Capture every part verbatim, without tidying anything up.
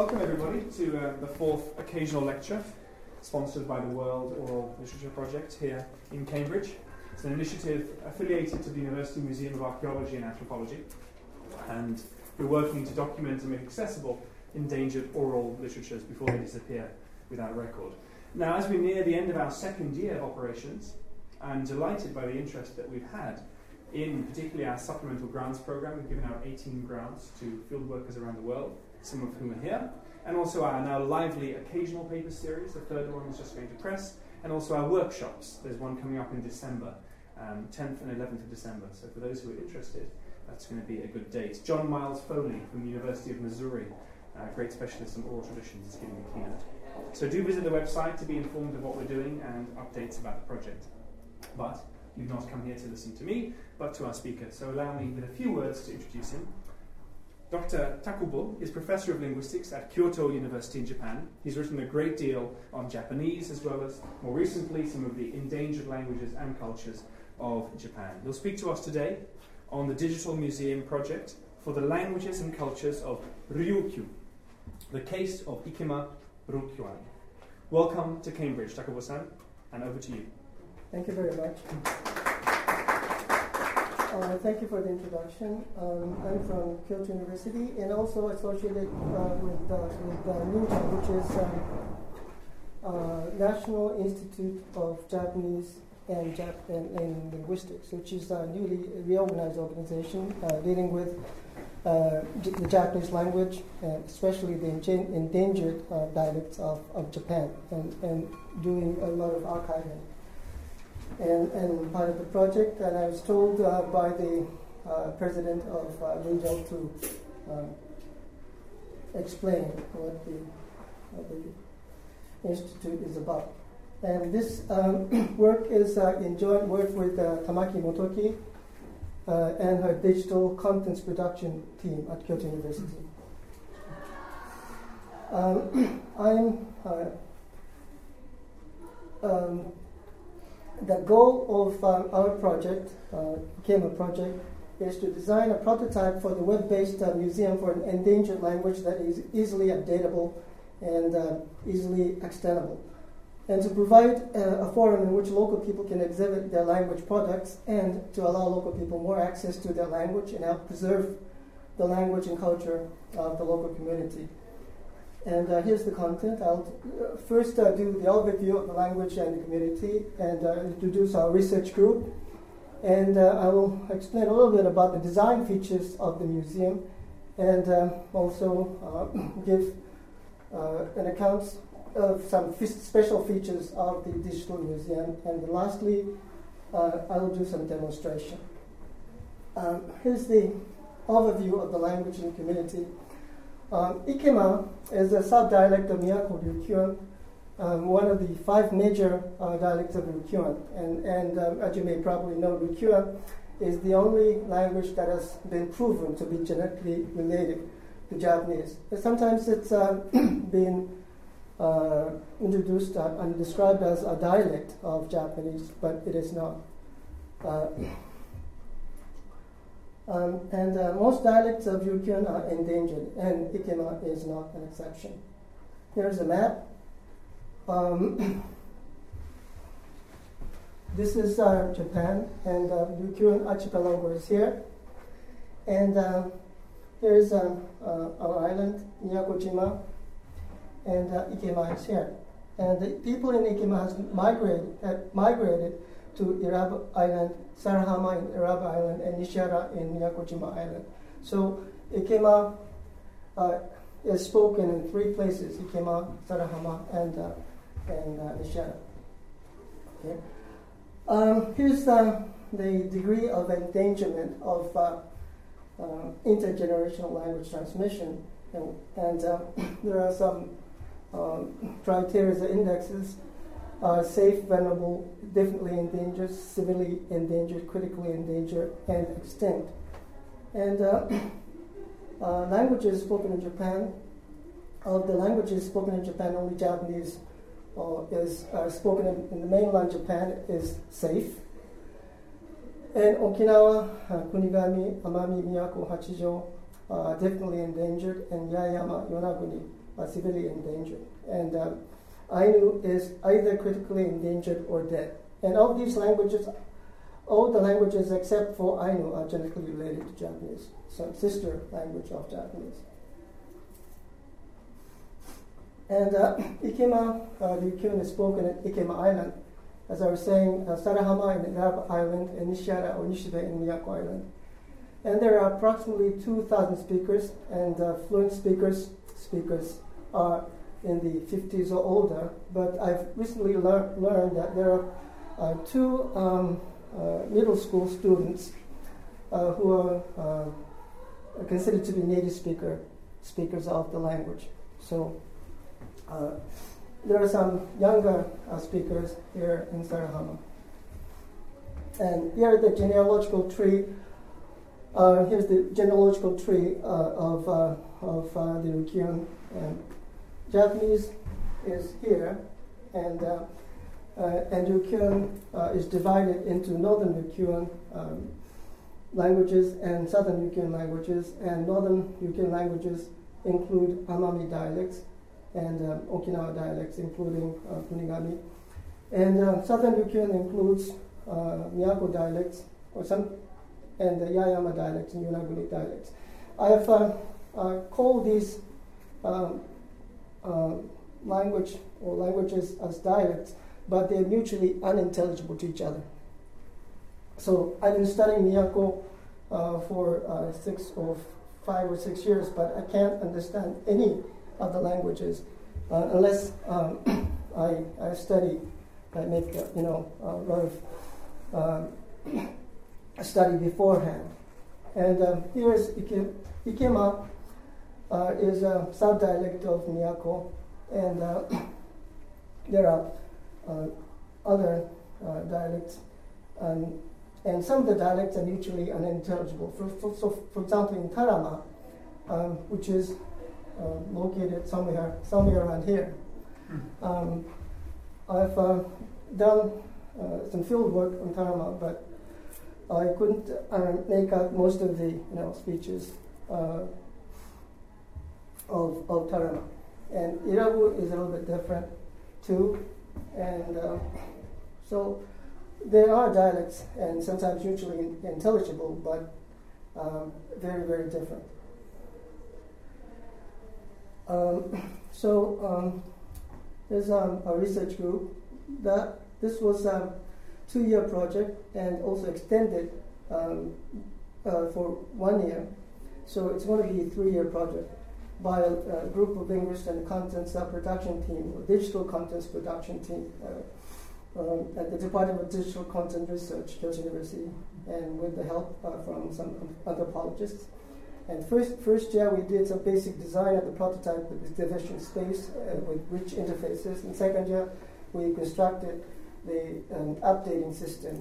welcome everybody to uh, the fourth occasional lecture sponsored by the World Oral Literature Project here in Cambridge. It's an initiative affiliated to the University Museum of Archaeology and Anthropology, and we're working to document and make accessible endangered oral literatures before they disappear without record. Now, as we near the end of our second year of operations, I'm delighted by the interest that we've had in particularly our supplemental grants program. We've given out eighteen grants to field workers around the world, some of whom are here, and also our now lively occasional paper series. The third one is just going to press, and also our workshops. There's one coming up in December, um, tenth and eleventh of December. So for those who are interested, that's going to be a good date. John Miles Foley from the University of Missouri, a great specialist in oral traditions, is giving the keynote. So do visit the website to be informed of what we're doing and updates about the project. But you've not come here to listen to me, but to our speaker. So allow me with a few words to introduce him. Doctor Takubo is Professor of Linguistics at Kyoto University in Japan. He's written a great deal on Japanese, as well as, more recently, some of the endangered languages and cultures of Japan. He'll speak to us today on the Digital Museum project for the languages and cultures of Ryukyu, the case of Ikema Ryukyuan. Welcome to Cambridge, Takubo-san, and over to you. Thank you very much. Uh, thank you for the introduction. Um, I'm from Kyoto University and also associated uh, with, uh, with uh, NINJA, which is um, uh, National Institute of Japanese and, Jap- and, and Linguistics, which is a newly reorganized organization uh, dealing with uh, j- the Japanese language, and especially the en- endangered uh, dialects of, of Japan, and, and doing a lot of archiving. And, and part of the project, and I was told uh, by the uh, president of uh, NINJA to uh, explain what the, what the institute is about. And this um, work is uh, in joint work with uh, Tamaki Motoki uh, and her digital contents production team at Kyoto University. Um, I'm uh, um, The goal of uh, our project, uh, Ikema project, is to design a prototype for the web-based uh, museum for an endangered language that is easily updatable and uh, easily extendable, and to provide uh, a forum in which local people can exhibit their language products and to allow local people more access to their language and help preserve the language and culture of the local community. And uh, here's the content. I'll uh, first uh, do the overview of the language and the community and uh, introduce our research group. And uh, I will explain a little bit about the design features of the museum and uh, also uh, give uh, an account of some f- special features of the digital museum. And then lastly, uh, I will do some demonstration. Um, here's the overview of the language and community. Um, Ikema is a sub-dialect of Miyako Ryukyuan, um, one of the five major uh, dialects of Ryukyuan. And, and um, as you may probably know, Ryukyuan is the only language that has been proven to be genetically related to Japanese. And sometimes it's uh, been uh, introduced uh, and described as a dialect of Japanese, but it is not. Uh, Um, and uh, most dialects of Ryukyuan are endangered, and Ikema is not an exception. Here's a map. Um, this is uh, Japan, and uh, Ryukyuan archipelago is here. And uh, here's uh, uh, our island, Miyakojima, and uh, Ikema is here. And the people in Ikema has migrated, uh, migrated to Iraba Island, Sarahama in Iraba Island, and Nishihara in Miyakojima Island. So Ikema uh, is spoken in three places: Ikema, Sarahama, and uh, and uh, Nishihara. Okay. Um, here's uh, the degree of endangerment of uh, uh, intergenerational language transmission, and, and uh, there are some um, criteria or indexes. Uh, safe, vulnerable, definitely endangered, severely endangered, critically endangered, and extinct. And uh, uh, languages spoken in Japan, of the languages spoken in Japan, only Japanese uh, is uh, spoken in, in the mainland Japan is safe. And Okinawa, uh, Kunigami, Amami, Miyako, Hachijo are definitely endangered, and Yaeyama, Yonaguni uh, severely endangered. And um, Ainu is either critically endangered or dead. And of these languages, all the languages except for Ainu are genetically related to Japanese, so sister language of Japanese. And uh, Ikema, uh, the Ryukyuan is spoken at Ikema Island. As I was saying, uh, Sarahama in Arab Island, and Nishihara or Nishibe in Miyako Island. And there are approximately two thousand speakers, and uh, fluent speakers speakers are in the fifties or older. But I've recently lear- learned that there are uh, two um, uh, middle school students uh, who are uh, considered to be native speaker speakers of the language. So uh, there are some younger uh, speakers here in Sarahama. And here the genealogical tree. Uh, here's the genealogical tree uh, of uh, of uh, the Ryukyuan. And Japanese is here, and uh, uh, and Ryukyuan uh, is divided into Northern Ryukyuan um, languages and Southern Ryukyuan languages. And Northern Ryukyuan languages include Amami dialects and uh, Okinawa dialects, including uh, Kunigami. And uh, Southern Ryukyuan includes uh, Miyako dialects, or some. and the Yayama dialects and Yonaguni dialects. I have uh, uh, called these um, uh, language or languages as dialects, but they're mutually unintelligible to each other. So I've been studying Miyako uh, for uh, six or five or six years, but I can't understand any of the languages uh, unless um, I, I study, I make uh, you know a lot of uh, a study beforehand. And um, here is Ike, Ikema, uh, is a sub-dialect of Miyako, and uh, there are uh, other uh, dialects, um, and some of the dialects are mutually unintelligible. For, for, so, for example, in Tarama, um, which is uh, located somewhere somewhere around here, um, I've uh, done uh, some field work on Tarama, but I couldn't uh, make out most of the you know speeches uh, of of Tarama, and Irabu is a little bit different too, and uh, so there are dialects and sometimes mutually in- intelligible, but um, very very different. Um, so um, there's um, a research group that this was. Um, two-year project and also extended um, uh, for one year. So it's going to be a three-year project by a, a group of linguists and contents uh, production team, or digital contents production team uh, um, at the Department of Digital Content Research, Kyoto University, and with the help uh, from some anthropologists. And first, first year we did some basic design of the prototype with this division space uh, with rich interfaces. And second year we constructed the um, updating system.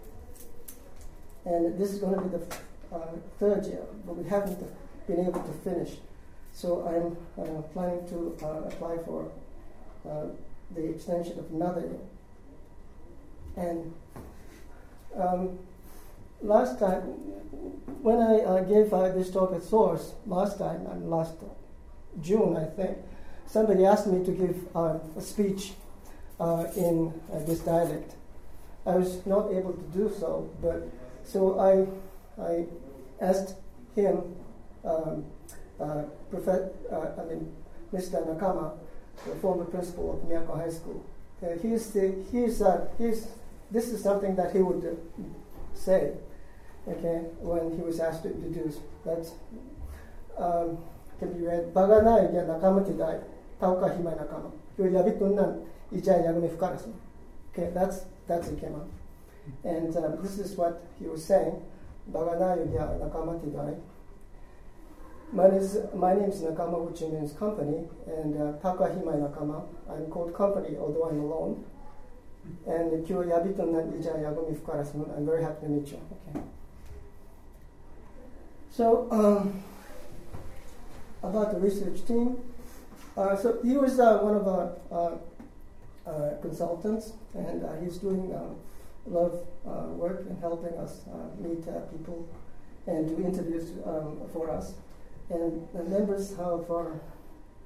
And this is going to be the uh, third year, but we haven't been able to finish. So I'm uh, planning to uh, apply for uh, the extension of another year. And um, last time, when I uh, gave uh, this talk at Source, last time, and last June, I think, somebody asked me to give uh, a speech Uh, in uh, this dialect. I was not able to do so, but so I I asked him, um, uh, prof- uh, I mean, Mister Nakama, the former principal of Miyako High School. Uh, he's the, he's uh, he's this is something that he would uh, say, okay, when he was asked to introduce. That um, can be read. Baganai ya nakama tidai, tauka hima nakama. Yo yabitunan. Okay, that's that's Ikema. And uh, this is what he was saying. My name is, my name is Nakama, which means company, and uh, Takahimai Nakama. I'm called company, although I'm alone. And I'm very happy to meet you. Okay. So, um, about the research team. Uh, so he was uh, one of our uh, Uh, consultants, and uh, he's doing um, a lot of uh, work in helping us uh, meet uh, people and do interviews um, for us. And the members of our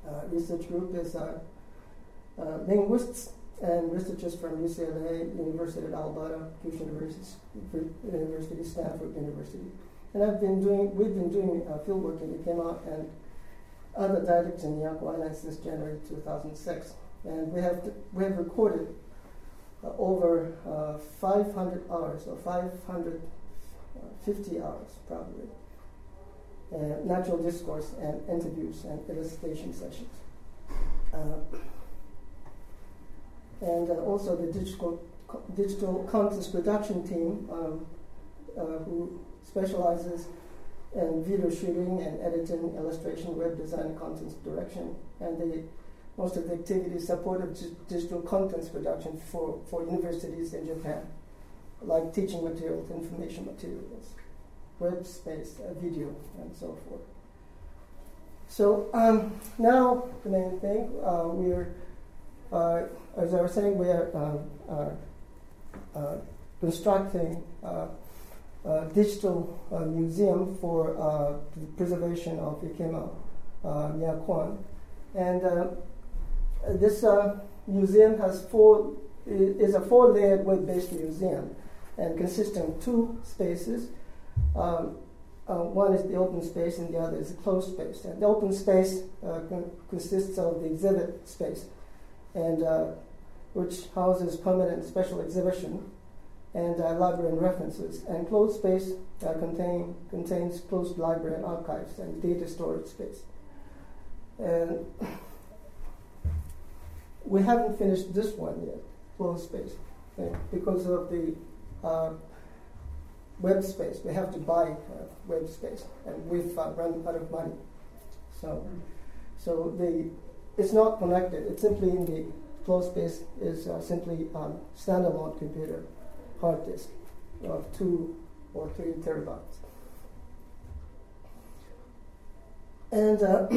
uh, research group is uh, uh, linguists and researchers from U C L A, University of Alberta, Cuse University, University, Stanford University. And I've been doing, we've been doing uh, field work in Ikema and other dialects in Miyako Island since January two thousand six. And we have, to, we have recorded uh, over uh, five hundred hours, or five hundred fifty hours probably, uh, natural discourse and interviews and illustration sessions. Uh, and uh, also the digital, co- digital contents production team um, uh, who specializes in video shooting and editing, illustration, web design, and contents direction. And the most of the activities supported g- digital contents production for, for universities in Japan, like teaching materials, information materials, web space, uh, video, and so forth. So um, now the main thing, uh, we're, uh, as I was saying, we are uh, uh, uh, constructing uh, a digital uh, museum for uh, the preservation of Ikema uh, Miyakwan. And uh, this uh, museum has four, is a four-layered web-based museum and consisting of two spaces. Um, uh, one is the open space and the other is the closed space. And the open space uh, con- consists of the exhibit space, and uh, which houses permanent special exhibition and uh, library and references. And closed space uh, contain, contains closed library and archives and data storage space. And we haven't finished this one yet, closed space, okay, because of the uh, web space. We have to buy uh, web space, and we've uh, run out of money. So, so the it's not connected. It's simply in the closed space is uh, simply um, standalone computer hard disk of two or three terabytes. And uh,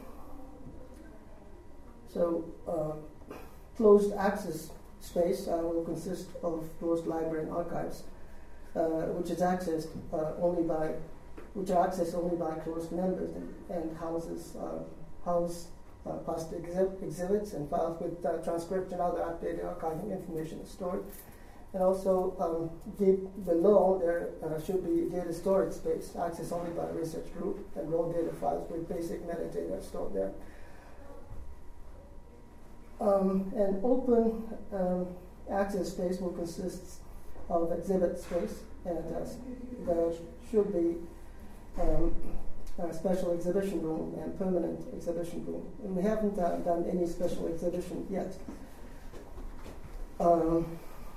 so uh, closed access space uh, will consist of closed library and archives, uh, which is accessed uh, only by, which are accessed only by closed members and, and houses, uh, house uh, past exhib- exhibits and files with uh, transcript and other updated archiving information stored. And also, um, deep below there uh, should be data storage space, accessed only by a research group, and raw data files with basic metadata stored there. Um, an open um, access space will consist of exhibit space, and uh, there should be um, a special exhibition room and permanent exhibition room. And we haven't uh, done any special exhibition yet. Um,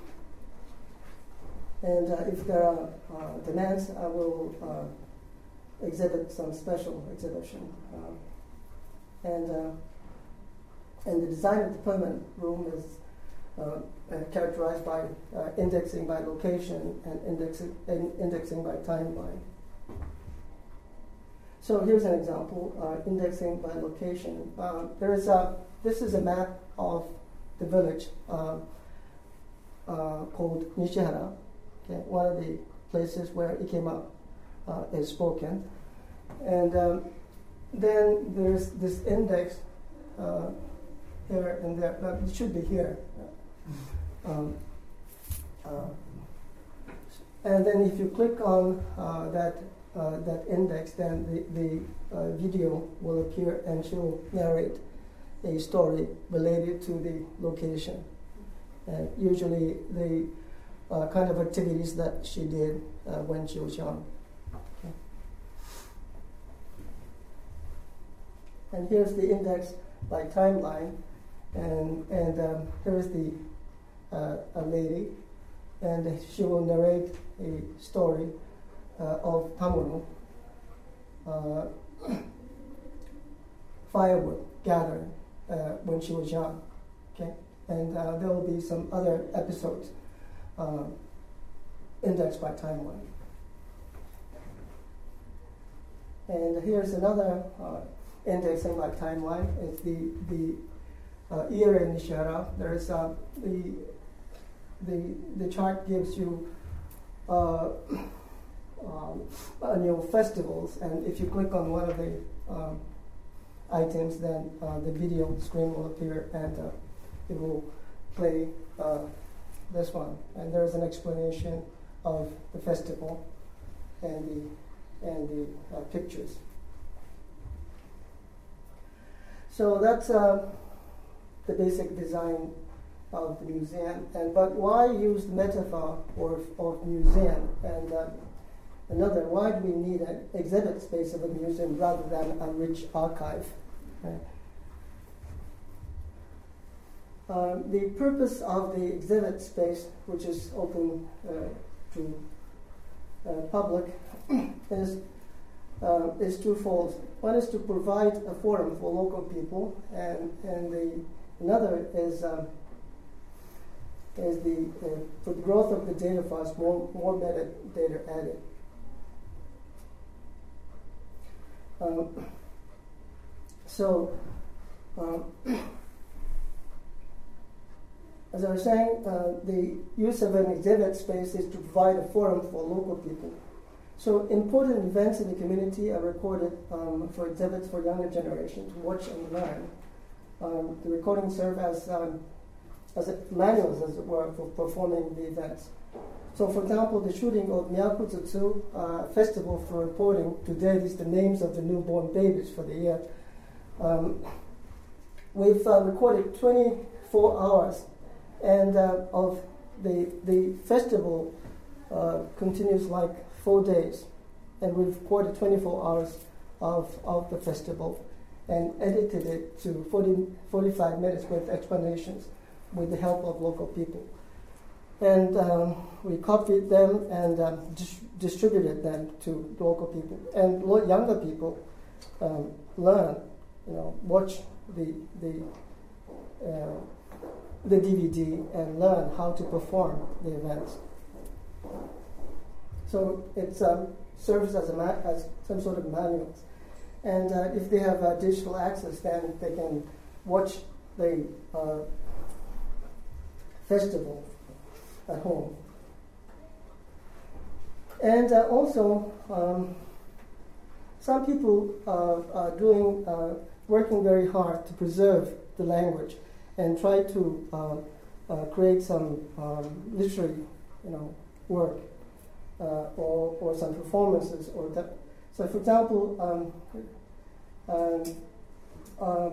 and uh, if there are uh, demands, I will uh, exhibit some special exhibition. Uh, and uh, And the design of the permanent room is uh, uh, characterized by uh, indexing by location and indexing, in indexing by timeline. So here's an example, uh, indexing by location. Uh, there is a, this is a map of the village uh, uh, called Nishihara, okay, one of the places where Ikema uh, is spoken. And um, then there's this index uh, here and there. Uh, it should be here. Um, uh, and then if you click on uh, that uh, that index, then the, the uh, video will appear and she'll narrate a story related to the location. And usually the uh, kind of activities that she did uh, when she was young. Okay. And here's the index by timeline. And and um, here is the uh, a lady, and she will narrate a story uh, of Tamuro, uh, firewood gathering uh, when she was young. Okay, and uh, there will be some other episodes uh, indexed by timeline. And here's another uh, indexing by timeline. It's the the Uh, year in Nishihara. There is uh, the the the chart gives you uh, um, annual festivals, and if you click on one of the um, items, then uh, the video screen will appear and uh, it will play uh, this one. And there's an explanation of the festival and the, and the uh, pictures. So that's uh, the basic design of the museum. And but why use the metaphor or of museum? And uh, another, why do we need an exhibit space of a museum rather than a rich archive? Right? Uh, the purpose of the exhibit space, which is open uh, to uh, public, is uh, is twofold. One is to provide a forum for local people, and and the another is um, is the uh, for the growth of the data files, more more metadata added. Um, so, um, as I was saying, uh, the use of an exhibit space is to provide a forum for local people. So important events in the community are recorded um, for exhibits for younger generation to watch and learn. Um, the recordings serve as um, as a manuals, as it were, for performing the events. So, for example, the shooting of Miyakuzutsu uh, Festival for reporting today is the names of the newborn babies for the year. Um, we've uh, recorded twenty-four hours, and uh, of the the festival uh, continues like four days, and we've recorded twenty-four hours of of the festival, and edited it to forty, forty-five minutes with explanations, with the help of local people. And um, we copied them and um, dis- distributed them to local people. And lo- younger people um, learn, you know, watch the the uh, the D V D and learn how to perform the events. So it um, serves as a ma- as some sort of manual. And uh, if they have uh, digital access, then they can watch the uh, festival at home. And uh, also, um, some people uh, are doing, uh, working very hard to preserve the language and try to uh, uh, create some um, literary, you know, work uh, or or some performances or that. So, for example, um, um, uh,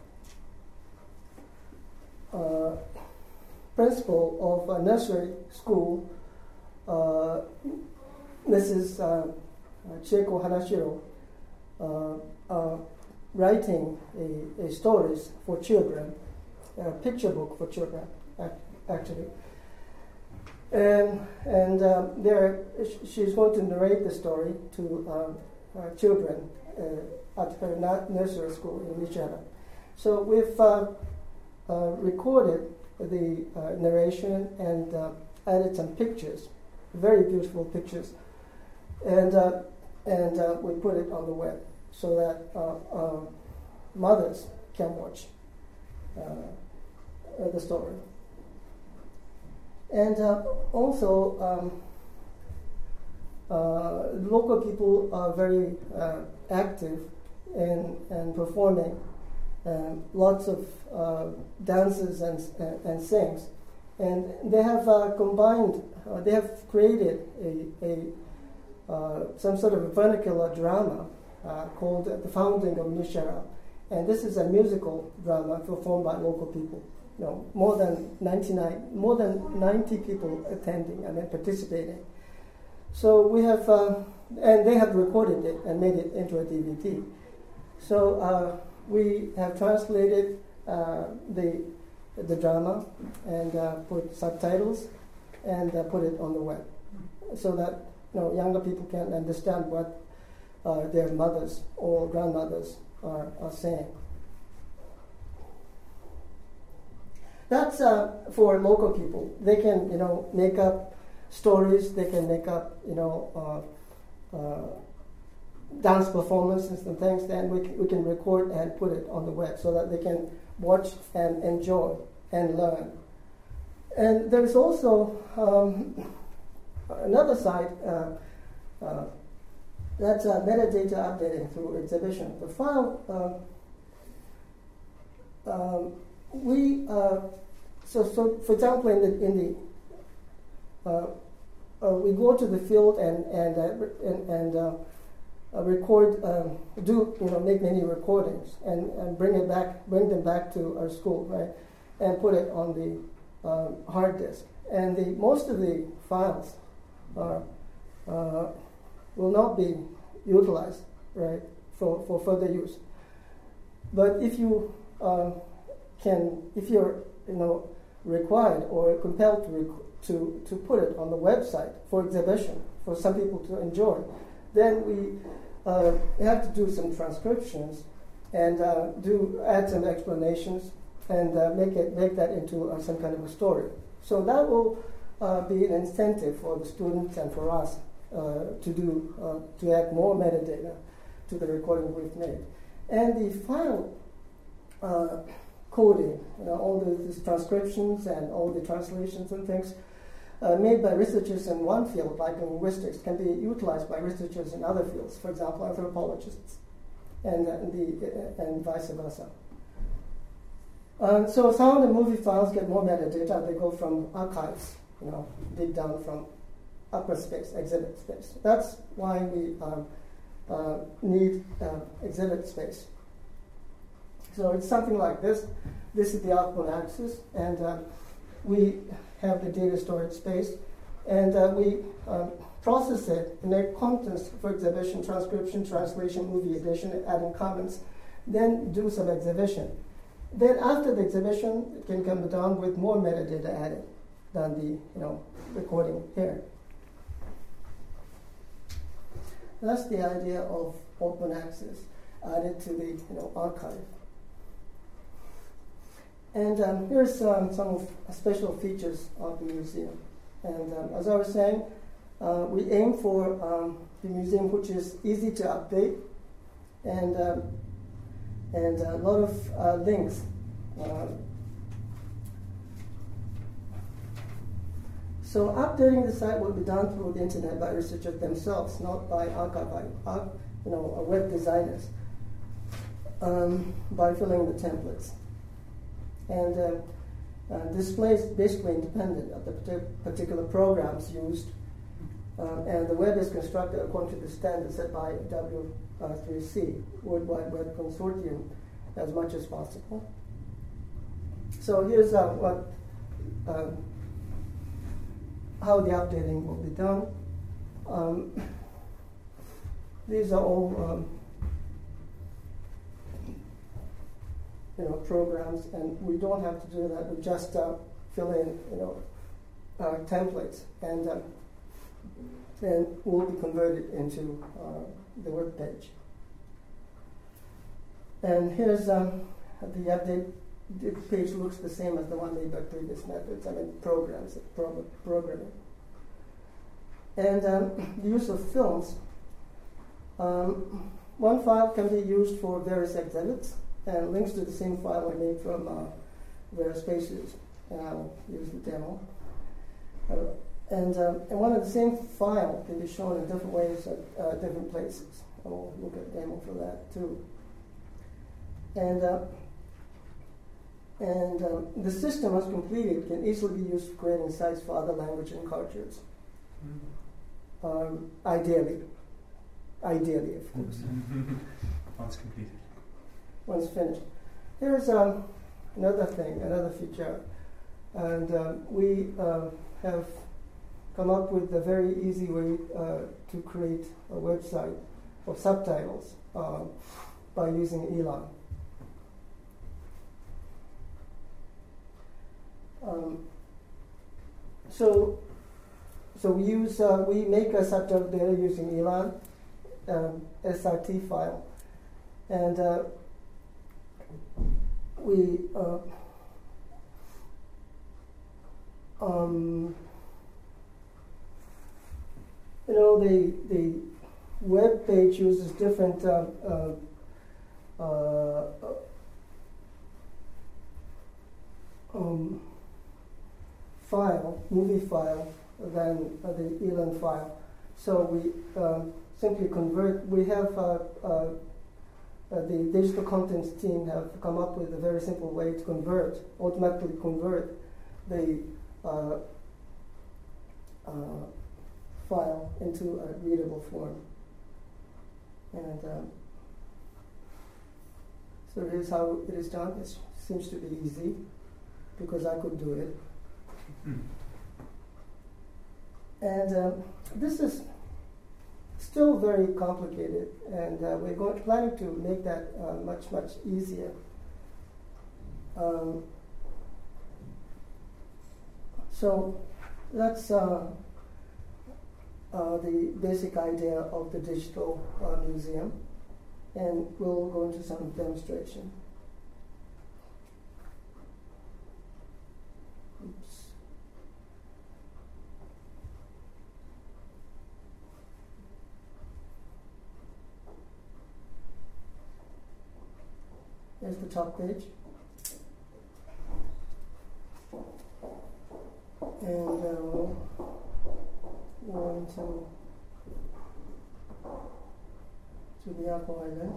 uh, principal of a nursery school, uh, Missus Uh, Chieko Hanashiro, uh, uh, writing a, a stories for children, a picture book for children, actually. And and uh, there, she's going to narrate the story to um, uh, children uh, at her nursery school in Niigata. So we've uh, uh, recorded the uh, narration and uh, added some pictures, very beautiful pictures, and uh, and uh, we put it on the web so that uh, uh, mothers can watch uh, uh, the story. And uh, also, um, uh, local people are very uh, active in, in performing um, lots of uh, dances and, and, and sings. And they have uh, combined, uh, they have created a, a uh, some sort of a vernacular drama uh, called The Founding of Nishara. And this is a musical drama performed by local people. You know, more than ninety-nine, more than ninety people attending, I mean, participating. So we have, uh, and they have recorded it and made it into a D V D. So uh, we have translated uh, the the drama and uh, put subtitles and uh, put it on the web, so that you know younger people can understand what uh, their mothers or grandmothers are, are saying. That's uh, for local people. They can, you know, make up stories. They can make up, you know, uh, uh, dance performances and things. Then we can, we can record and put it on the web so that they can watch and enjoy and learn. And there is also um, another side uh, uh, that's uh, metadata updating through exhibition. The file uh, um, we uh, so so for example in the in the uh, uh, we go to the field and and uh, and, and uh, uh, record um, do you know make many recordings and, and bring it back bring them back to our school, right, and put it on the um, hard disk. And the most of the files are uh, will not be utilized, right, for, for further use. But if you uh, can, if you're you know required or compelled to rec- to to put it on the website for exhibition for some people to enjoy, then we uh, have to do some transcriptions and uh, do add some explanations and uh, make it make that into uh, some kind of a story. So that will uh, be an incentive for the students and for us uh, to do uh, to add more metadata to the recording we've made. And the file uh, coding, you know, all the these transcriptions and all the translations and things uh, made by researchers in one field, like linguistics, can be utilized by researchers in other fields, for example, anthropologists, and, uh, the, uh, and vice versa. Uh, so sound and movie files get more metadata. They go from archives, you know, deep down from upper space, exhibit space. That's why we um, uh, need uh, exhibit space. So it's something like this. This is the output axis, and uh, we have the data storage space, and uh, we uh, process it and make contents for exhibition, transcription, translation, movie edition, adding comments, then do some exhibition. Then after the exhibition, it can come down with more metadata added than the you know recording here. That's the idea of open access added to the you know archive. And um, here's um, some of special features of the museum. And um, as I was saying, uh, we aim for um, the museum which is easy to update and um, and a lot of uh, links. Uh, so updating the site will be done through the internet by researchers themselves, not by archive, by uh, you know, web designers, um, by filling the templates. And uh, uh, display is basically independent of the partic- particular programs used, uh, and the web is constructed according to the standards set by W three C, World Wide Web Consortium, as much as possible. So here's uh, what uh, how the updating will be done. Um, these are all um, you know programs, and we don't have to do that. We just uh, fill in you know uh, templates, and uh, then will be converted into uh, the web page. And here's um, the update. The page looks the same as the one made by previous methods. I mean, programs, pro- programming. And um, the use of films. Um, one file can be used for various exhibits, and links to the same file are made from uh, various spaces. And I'll use the demo. Uh, and, um, and one of the same file can be shown in different ways at uh, different places. And we'll look at a demo for that too. And uh, and um, the system, once completed, can easily be used for creating sites for other language and cultures. Mm-hmm. Um, ideally, ideally, of course. Once completed. Once finished. Here's um, another thing, another feature, and um, we uh, have come up with a very easy way uh, to create a website of subtitles uh, by using Elan. Um, so, so we use uh, we make a subtitle data using Elan, um, S R T file, and uh, we uh, um, you know the the web page uses different uh, uh, uh, um, file, movie file, than uh, the Elan file. So we um, simply convert, we have uh, uh, uh, the digital contents team have come up with a very simple way to convert, automatically convert the uh, uh, file into a readable form. And um, so here's how it is done. It seems to be easy because I could do it. Mm. And um, this is still very complicated, and uh, we're going, planning to make that uh, much, much easier. Um, so that's uh, uh, the basic idea of the digital uh, museum, and we'll go into some demonstration. Oops. Here's the top page. And uh, we'll go into to Miyako Island.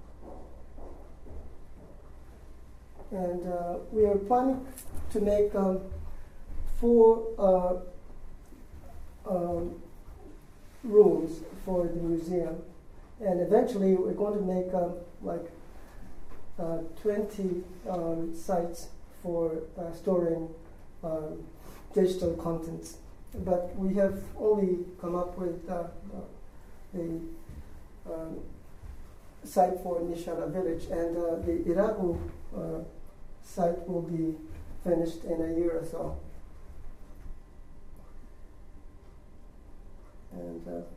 And uh, we are planning to make um, four uh, um, rooms for the museum. And eventually we're going to make um, like Uh, twenty um, sites for uh, storing um, digital contents, but we have only come up with uh, uh, a um, site for Nishara village, and uh, the Irabu uh, site will be finished in a year or so. And uh,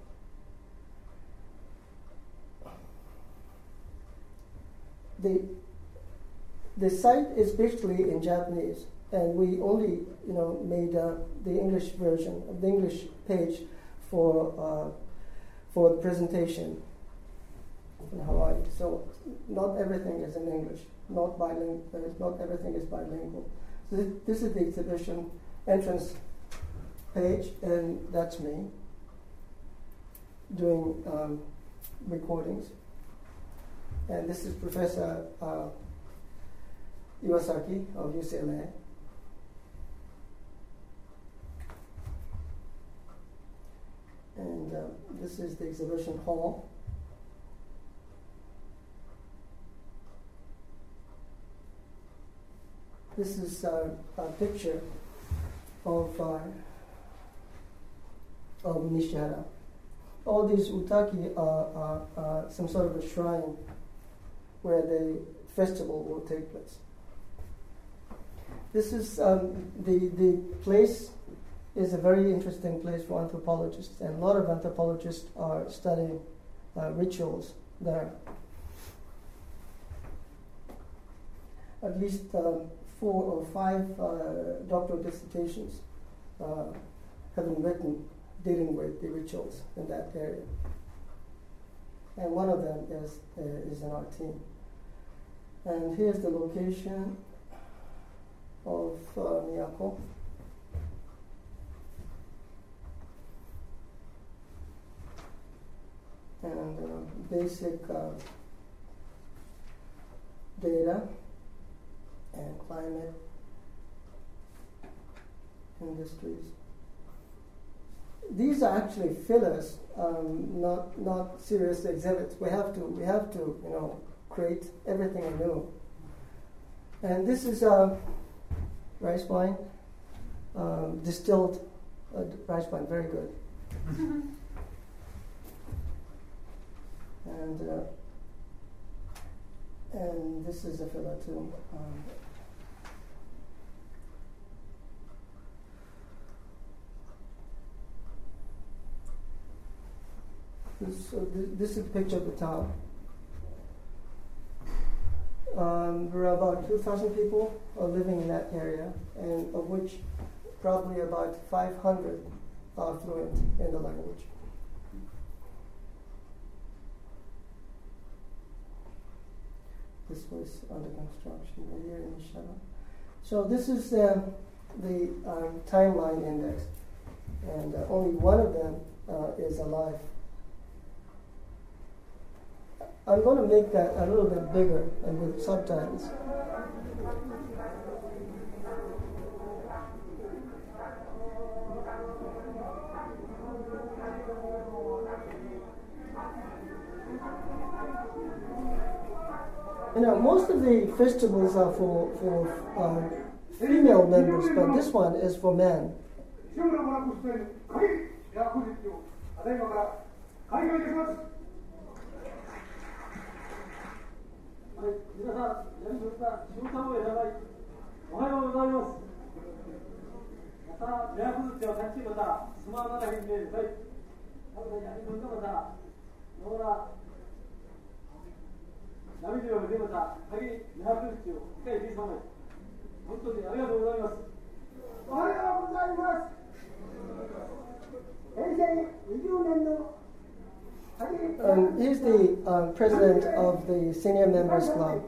The, the site is basically in Japanese, and we only, you know, made uh, the English version, the English page for uh, for the presentation in Hawaii. So not everything is in English, not bilingual. Not everything is bilingual. So this, this is the exhibition entrance page, and that's me doing um, recordings. And this is Professor uh, Iwasaki of U C L A. And uh, this is the exhibition hall. This is uh, a picture of, uh, of Nishihara. All these utaki are, are, are some sort of a shrine where the festival will take place. This is um, the the place is a very interesting place for anthropologists, and a lot of anthropologists are studying uh, rituals there. At least um, four or five uh, doctoral dissertations uh, have been written dealing with the rituals in that area. And one of them is uh, is in our team. And here's the location of uh, Miyako. And uh, basic uh, data and climate industries. These are actually fillers, um, not not serious exhibits. We have to we have to you know create everything anew. And this is uh, rice wine, um, distilled uh, rice wine, very good. and uh, and this is a filler too. Um, This, uh, th- this is a picture of the town. Um, there are about two thousand people are living in that area, and of which probably about five hundred are fluent in the language. This was under construction a year in Nishihara. So this is uh, the um, timeline index, and uh, only one of them uh, is alive. I'm going to make that a little bit bigger and with subtitles. You know, most of the festivals are for, for uh, female members, but this one is for men. Um, he's the uh, president of the Senior Members Club.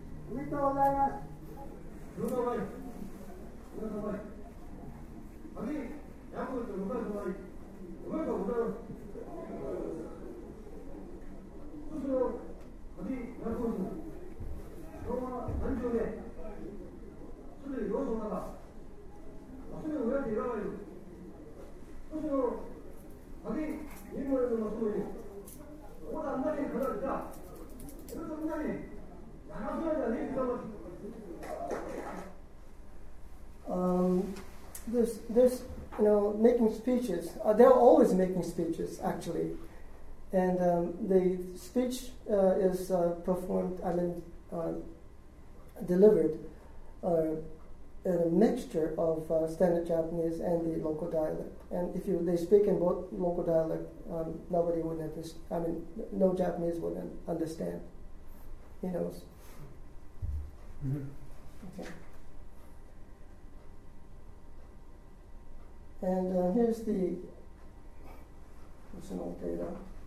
Um, there's, there's, you know, making speeches. Uh, they're always making speeches, actually. And um, the speech uh, is uh, performed, I mean, uh, delivered uh, in a mixture of uh, standard Japanese and the local dialect. And if you they speak in both local dialect, um, nobody would understand. I mean, no Japanese would un- understand. He knows. Mm-hmm. Okay. And uh, here's the personal data.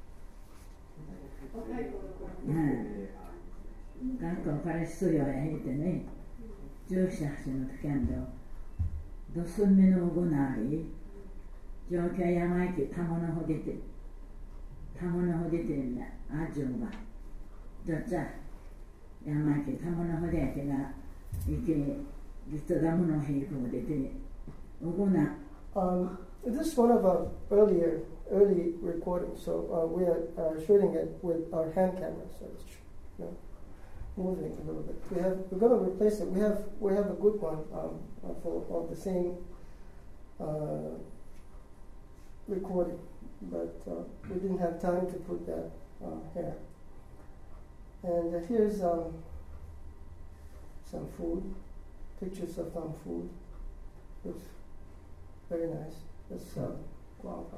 Kanko karestuja ehitene työksahsinut kendo. Dosun minu gunari. Joka yamaiki tamono hodite. Tamono hodite na ajuba. Docha yamaiki tamono hodite na ike gitadamuno heiku hodite. Uguna. Um, this is one of our earlier, early recordings, so uh, we are uh, shooting it with our hand camera, so it's, you know, moving a little bit. We have, we're going to replace it. We have, we have a good one um, for of the same uh, recording, but uh, we didn't have time to put that uh, here. And uh, here's um, some food, pictures of some food. Looks very nice. This uh, guava.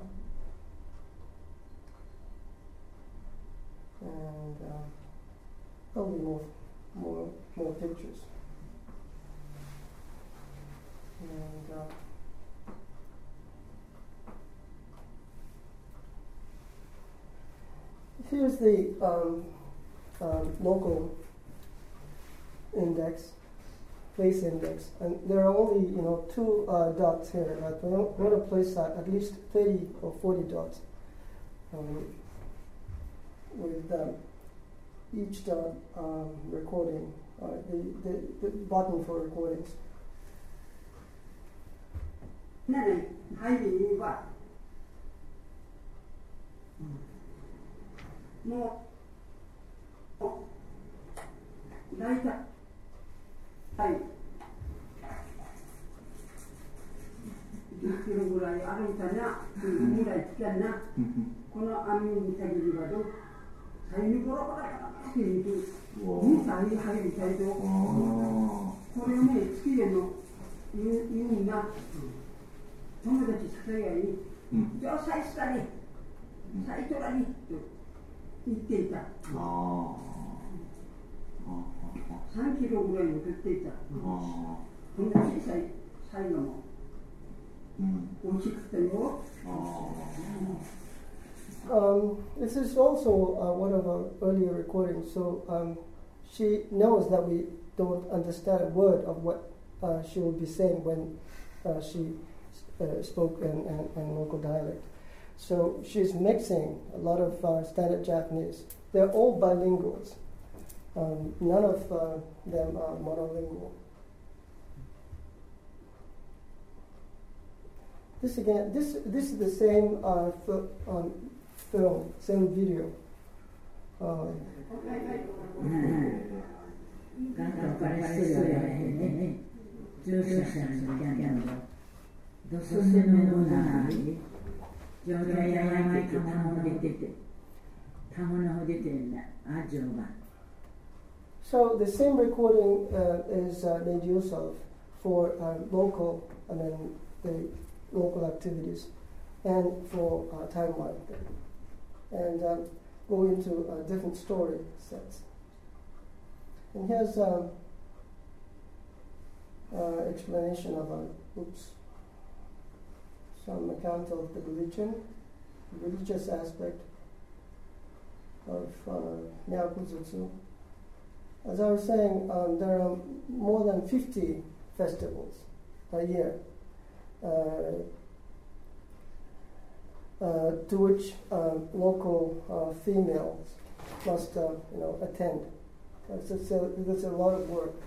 And uh, there'll be more, more, more pictures. And uh, here's the um, uh, local index. Place index, and there are only you know two uh, dots here. But we want to place uh, at least thirty or forty dots um, with uh, each dot um, recording uh, the, the the button for recordings. Nani, Heidi, what? No. Later. はい。じゅっキロぐらい歩いたな、ぐらい来たな。この網に限りはどう？最後頃からって言うと、にさい入りたいと。これね、月での言う言うんだ。友達ささやに、じゃあさいしたり、さいとらにと言っていた。さんキロぐらいも取っていた。こんな小さいサイのも大きくてよ。 Um, this is also uh, one of our earlier recordings, so um, she knows that we don't understand a word of what uh, she will be saying when uh, she uh, spoke in, in, in local dialect. So she's mixing a lot of uh, standard Japanese they're all bilinguals. Um, none of uh, them are monolingual. This again, this this is the same uh, fil- um, film, same video. Uh, なんか分かりやすいよね。乗車者のキャンドル、ドスメのナー乗車や山行きたもの出てて、たもの出てんだ、あ、乗馬。 So the same recording uh, is uh, made use of for uh, local, I mean, the local activities, and for uh, timeline, and um, go into uh, different story sets. And here's um, uh, explanation of uh, oops, some account of the religion, the religious aspect of uh, Nyaku-Zutsu. As I was saying, um, there are more than fifty festivals a year, uh, uh, to which uh, local uh, females must, uh, you know, attend. It's, it's, a, it's a lot of work,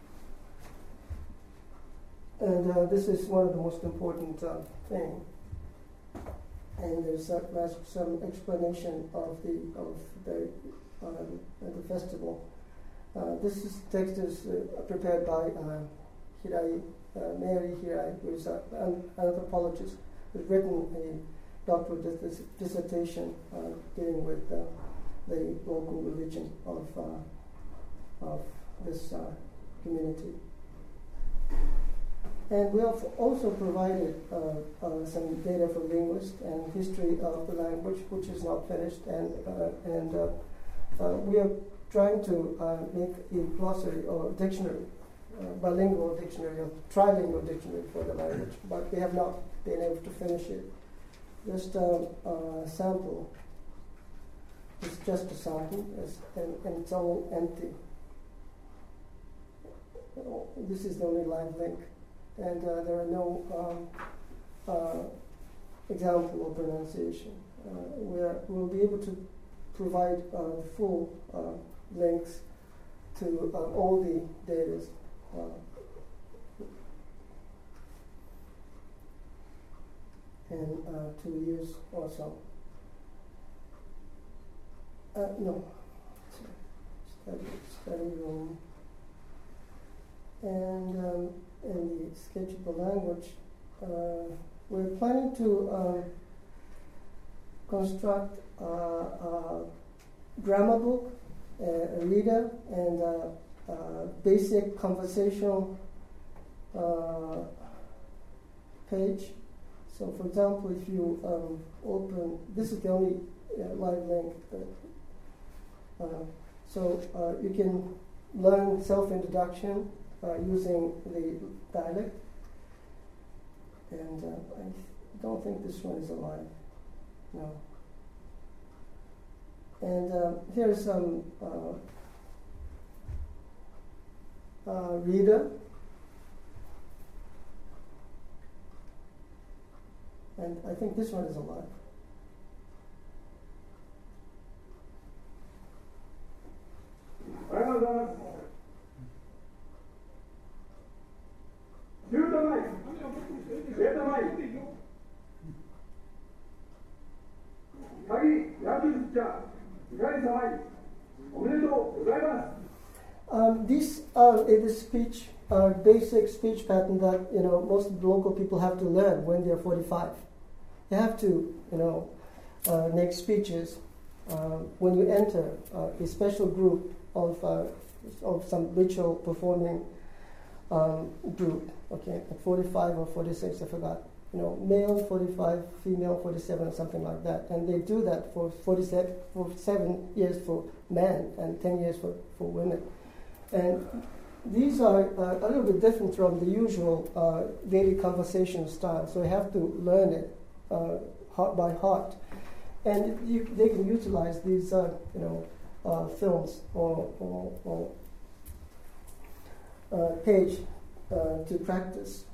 and uh, this is one of the most important uh, things. And there's uh, some explanation of the of the um, the festival. Uh, this is, text is uh, prepared by uh, Hirai, uh, Mary Hirai, who is uh, an anthropologist, who's written a doctoral dis- dissertation uh, dealing with uh, the local religion of uh, of this uh, community. And we have also provided uh, uh, some data for linguists and history of the language, which is not finished, and uh, and uh, uh, we are trying to uh, make a glossary or dictionary, uh, bilingual dictionary or trilingual dictionary for the language, but we have not been able to finish it. Just a uh, uh, sample. It's just a sample, it's, and, and it's all empty. This is the only live link, and uh, there are no um, uh, example of pronunciation. Uh, we're, we'll be able to provide uh, full uh, links to uh, all the data uh, in uh, two years or so. Uh, no, study, study room. And um, in the sketchable language, uh, we're planning to um, construct uh, a grammar book, uh, a reader, and uh, uh, basic conversational uh, page. So, for example, if you um, open, this is the only uh, live link. That, uh, so uh, you can learn self-introduction uh, using the dialect. And uh, I don't think this one is alive. No. And uh, here's some uh, uh, reader. And I think this one is alive. Um, these are in the speech, uh, basic speech pattern that you know most of the local people have to learn when they're forty-five. You have to, you know, uh, make speeches uh, when you enter uh, a special group of uh, of some ritual performing um, group. Okay, at forty-five or forty-six, I forgot. You know, male forty-five, female forty-seven, or something like that. And they do that for forty-seven, for seven years for men and ten years for, for women. And these are uh, a little bit different from the usual uh, daily conversation style. So you have to learn it uh, heart by heart. And you, they can utilize these, uh, you know, uh, films or, or, or uh, page uh, to practice.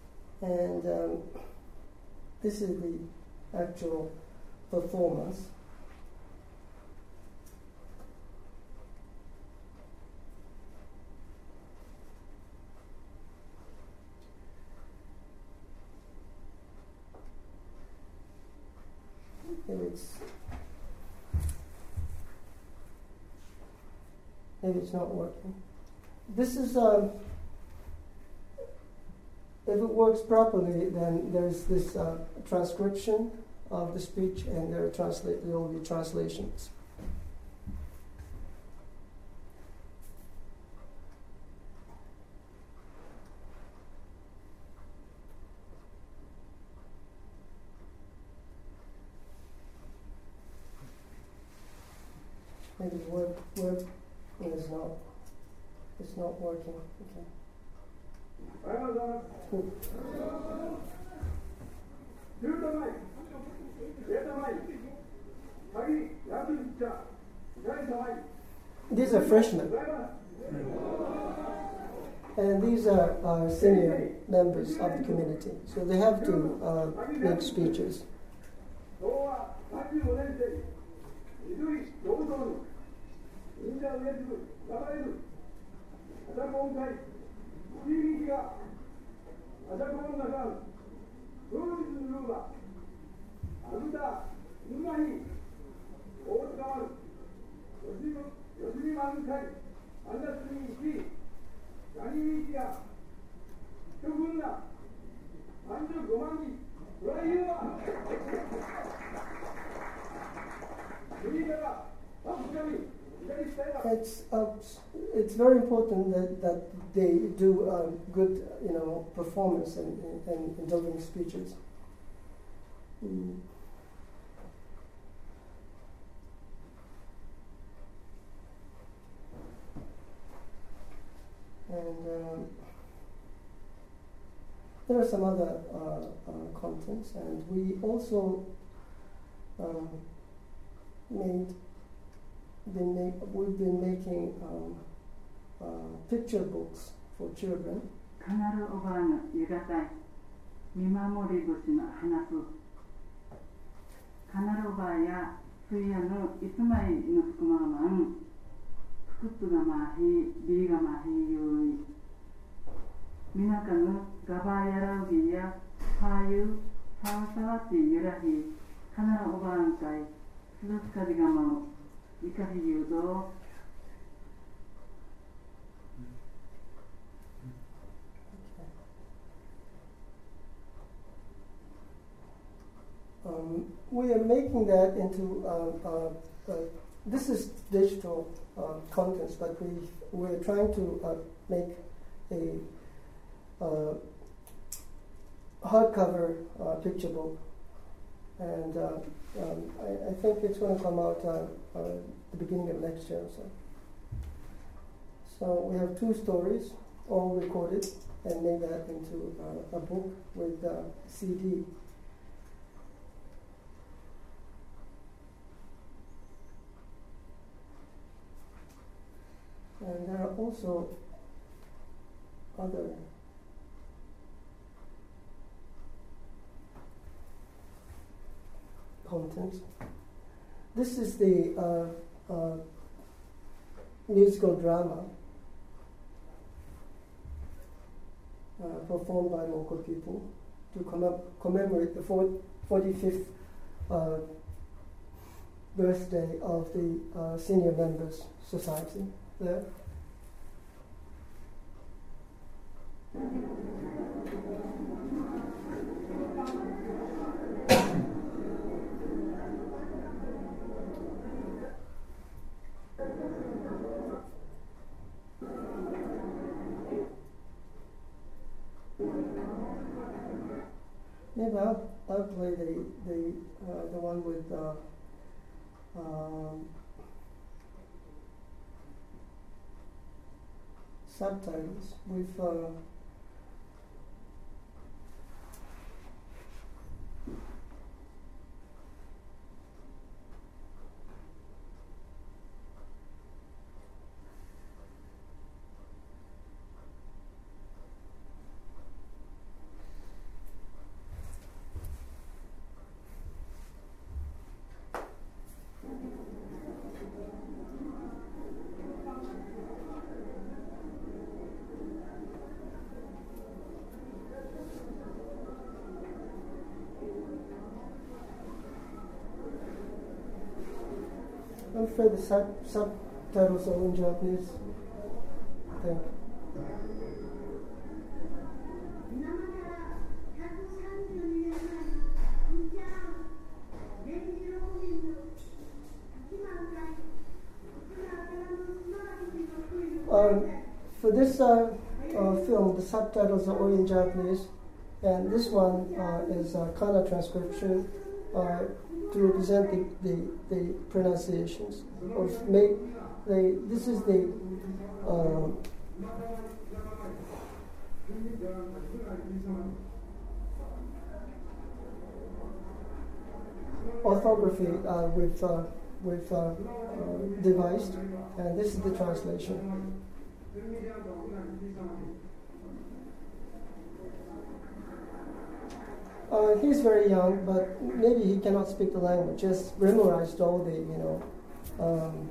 And um, this is the actual performance. it's maybe it's not working. This is um, if it works properly, then there's this uh, transcription of the speech, and there are translate there will be translations. Maybe the word word is not it's not working. Okay. These are freshmen, and these are, are senior members of the community, so they have to uh, make speeches. It's uh, it's very important that, that they do a good, you know, performance in, in, in delivering speeches. Mm. And um, there are some other uh, uh, contents, and we also um, made. Been make, we've been making um, uh, picture books for children. カナルおばあのゆがたい見守り星の話すカナルおばあや水やのいつまいのすくままんふくつがまひびがまひゆいみなかぬがばやらうぎやはゆさわさわちゆらひカナルおばあんかいすずつかじがまういかひゆうぞ Um, we are making that into uh, uh, uh, this is digital uh, contents, but we we're trying to uh, make a uh, hardcover uh, picture book, and uh, um, I, I think it's going to come out uh, uh, the beginning of next year or so. So we have two stories, all recorded, and made that into uh, a book with uh, C D. And there are also other contents. This is the uh, uh, musical drama uh, performed by local people to com- commemorate the forty-fifth uh, birthday of the uh, Senior Members Society there. Maybe I'll, I'll play the the uh, the one with uh, um, subtitles with uh, afraid the sub- subtitles are in Japanese. I think. Um, for this uh, uh, film, the subtitles are all in Japanese, and this one uh, is uh, Kana transcription uh, to represent the, the, the pronunciations. Of make, the, this is the uh, orthography uh, with uh, with uh, uh, devised, and this is the translation. Uh, he's very young, but maybe he cannot speak the language. Just memorized all the, you know. Um,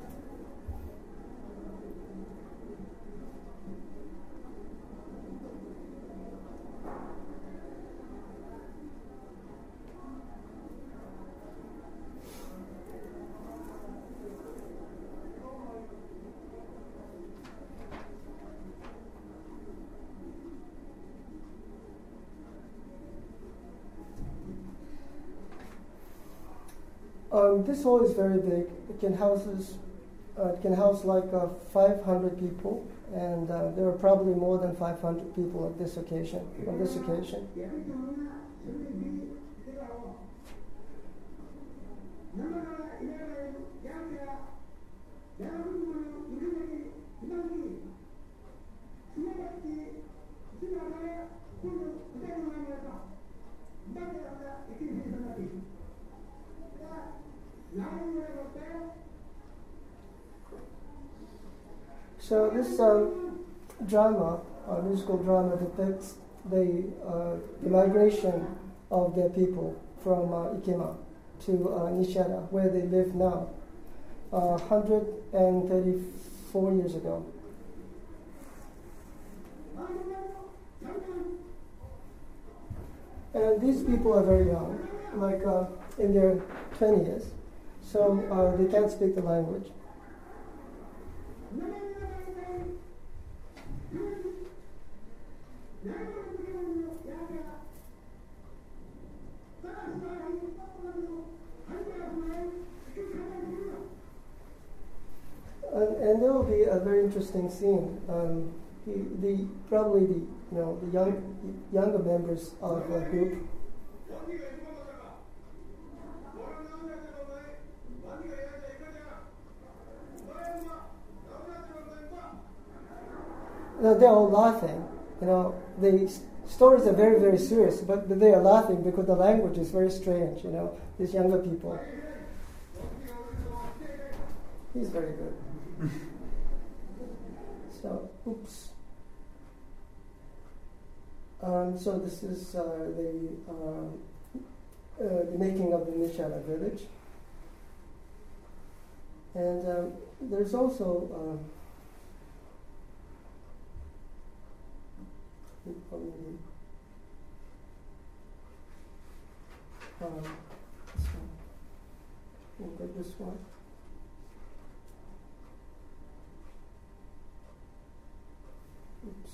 Um, this hall is very big. It can houses, uh, it can house like uh, five hundred people, and uh, there are probably more than five hundred people at this occasion. On this occasion. So this um, drama, uh, musical drama, depicts the, uh, the migration of their people from uh, Ikema to uh, Nishara, where they live now, uh, one hundred thirty-four years ago. And these people are very young, like uh, in their twenties, so uh, they can't speak the language. And, and there will be a very interesting scene. Um, he, the probably the you know the young younger members of the group. They're all laughing. You know, the stories are very, very serious, but they are laughing because the language is very strange. You know, these younger people. He's very good. So, oops. Um, so this is uh, the uh, uh, the making of the Nishara village, and um, there's also. Um, Um, this one. We'll get this one. Oops.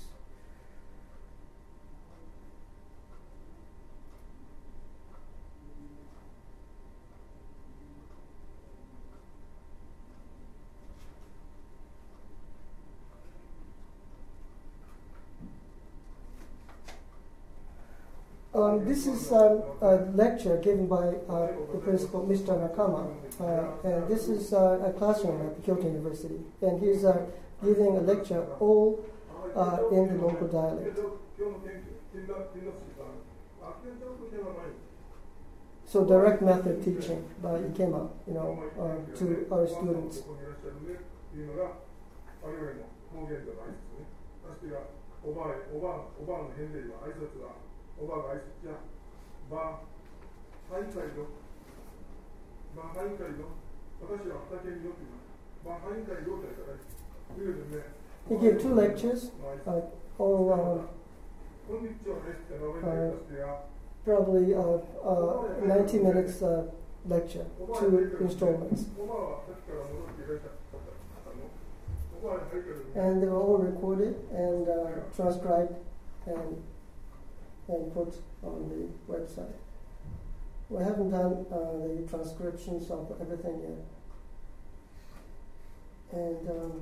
Um, this is um, a lecture given by uh, the principal, Mister Nakama, uh, and this is uh, a classroom at the Kyoto University, and he's uh, giving a lecture all uh, in the local dialect. So direct method teaching by Ikema, you know, uh, to our students. He gave two lectures, uh, all uh, uh, probably uh, uh, ninety minutes uh, lecture, two installments. And they were all recorded and uh, transcribed and, and put on the website. We haven't done uh, the transcriptions of everything yet. And um,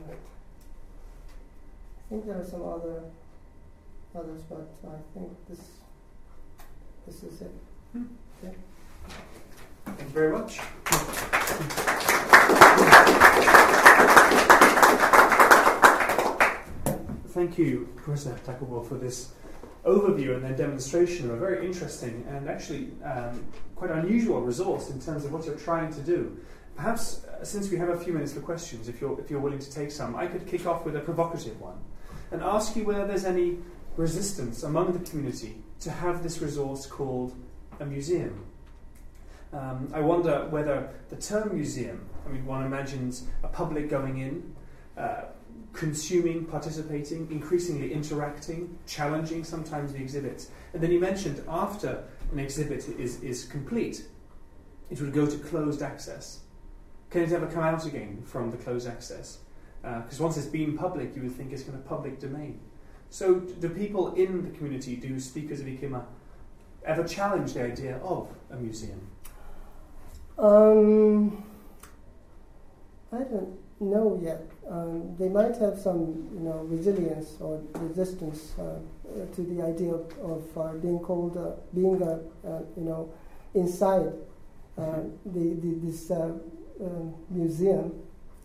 I think there are some other others, but I think this this is it. Hmm. Okay. Thank you very much. Thank you, Professor Takubo, for this overview and then demonstration of a very interesting and actually um, quite unusual resource in terms of what you're trying to do. Perhaps, uh, since we have a few minutes for questions, if you're, if you're willing to take some, I could kick off with a provocative one and ask you whether there's any resistance among the community to have this resource called a museum. Um, I wonder whether the term museum, I mean, one imagines a public going in, uh, consuming, participating, increasingly interacting, challenging sometimes the exhibits. And then you mentioned after an exhibit is, is complete, it would go to closed access. Can it ever come out again from the closed access? Because uh, once it's been public, you would think it's kind of public domain. So do people in the community, do speakers of Ikema, ever challenge the idea of a museum? Um, I don't know yet. Um, they might have some, you know, resilience or resistance uh, to the idea of, of uh, being called, uh, being, uh, uh, you know, inside uh, the, the this uh, uh, museum.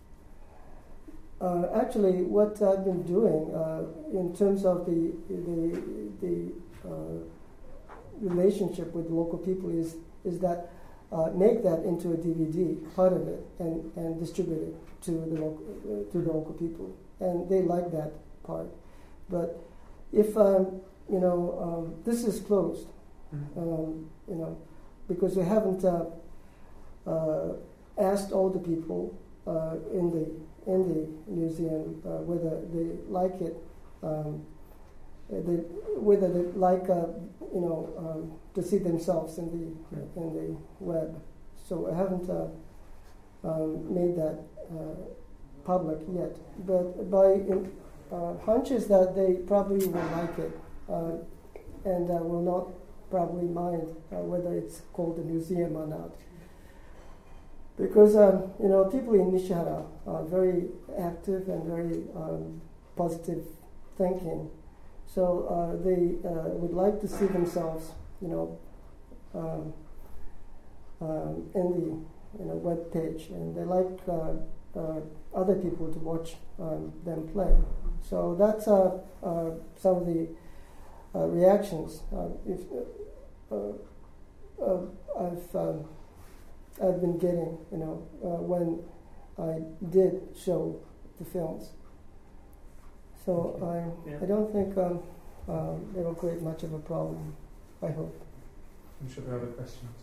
Uh, actually, what I've been doing uh, in terms of the the the uh, relationship with local people is is that. Uh, make that into a D V D, part of it, and, and distribute it to the local uh, to the local people, and they like that part. But if um, you know um, this is closed, mm-hmm. um, you know, because we haven't uh, uh, asked all the people uh, in the in the museum uh, whether they like it. Um, They, whether they like, uh, you know, um, to see themselves in the in the web. So I haven't uh, um, made that uh, public yet. But by in, uh, hunch is that they probably will like it uh, and uh, will not probably mind uh, whether it's called a museum or not. Because um, you know, people in Nishihara are very active and very um, positive thinking. So uh, they uh, would like to see themselves, you know, um, um, in the you know web page, and they like uh, uh, other people to watch um, them play. So that's uh, uh, some of the uh, reactions. Uh, if uh, uh, I've um, I've been getting, you know, uh, when I did show the films. So I, yeah. I don't think um, uh, it will create much of a problem, I hope. I'm sure there are other questions.